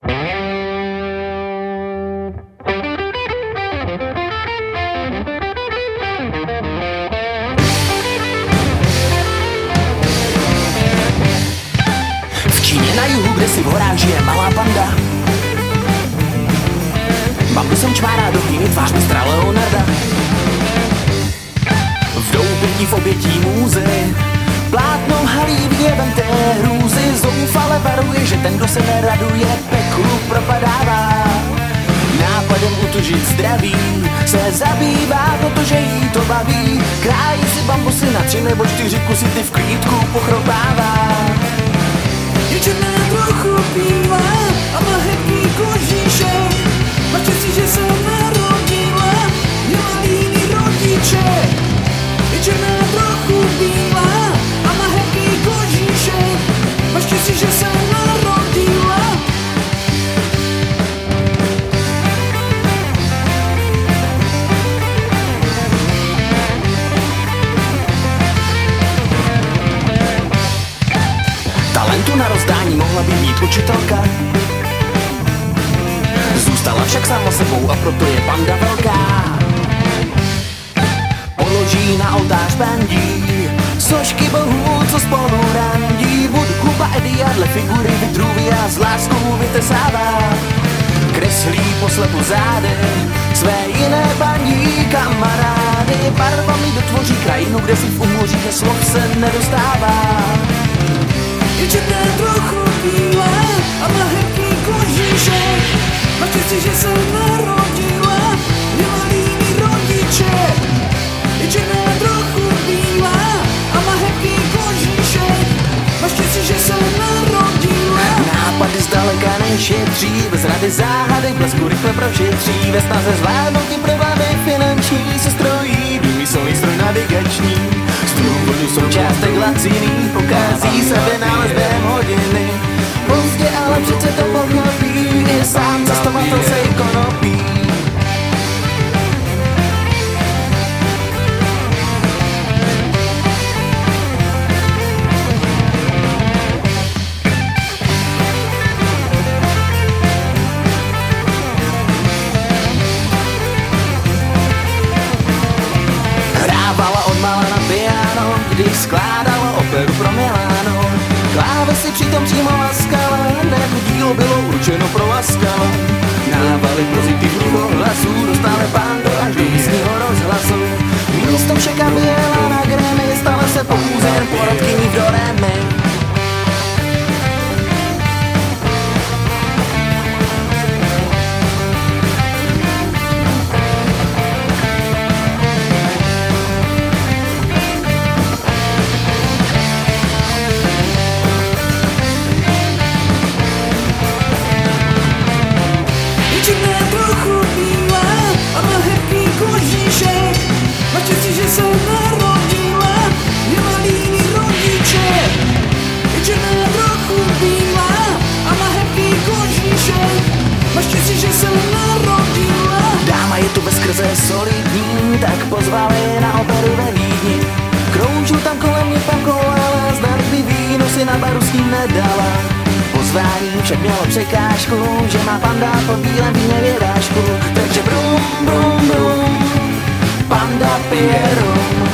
V Číně na jihu, kde si v horách žije malá panda, bambusem čmárá do hlíny tvář mistra Leonarda. V doupětí v obětí můzy plátno halí hněvem té hrůzy. Zoufale varuje, že ten, kdo se neraduje, peklu propadává. Nápadem utužit zdraví se zabývá, protože jí to baví. Krájí si bambusy na 3 nebo 4 kusy, ty v klídku pochropává. Je černá, trochu bílá a má hebký kožíšek. Má štěstí, že se narodila, měla líný rodiče. Je černá, trochu bílá a má hebký kožíšek. Má štěstí, že se narodila. Talentu na rozdání mohla by mít učitelka, zůstala však sama sebou a proto je panda velká. Položí na oltář bandí sošky bohů, co spolu randí. Budkuba, Edia, dle figury Vitruvia z láskou vytesává. Kreslí poslepu zády své jiné bandí kamarády. Barvami dotvoří krajinu, kde si v umoří slov se nedostává. Je černá, trochu bílá a má hebký kožíšek. Má štěstí, že se narodila, měla líný rodiče. Je černá, trochu bílá a má hebký kožíšek. Má štěstí, že se narodila. Nápady zdaleka nešetří, bez rady záhady blesku rychle prošetří. Ve snaze zvládnout ty problémy finanční se strojí výmyslný stroj navigační. Z důvodu součástek laciný pokází se vynález během hodiny. Pozdě, ale přece to pochopí, je sám cestovatel se i konopí. Hrávala odmala na piano, když skládala operu pro Milano. Klávesy přitom přímo laskala, nebo dílo bylo určeno pro laskala. Návaly pozitivního hlasu dostále pando až do místního rozhlasu. Místo však, aby jela na Grammy, stala se pouze jen porodkyní v Doremi. Má štěstí, že se narodila, měla líný rodiče. Je černá, trochu bílá a má hebký kožíšek. Má štěstí, že se narodila. Dáma je tu veskrze solidní, tak pozvali na operu ve Vídni. Kroužil tam kolem mě pankou, ale zdar by víno si na baru s ním nedala. Pozvání však mělo překážku, že má panda po bílém víně vědášku. Takže brum, brum, brum, panda pije rum.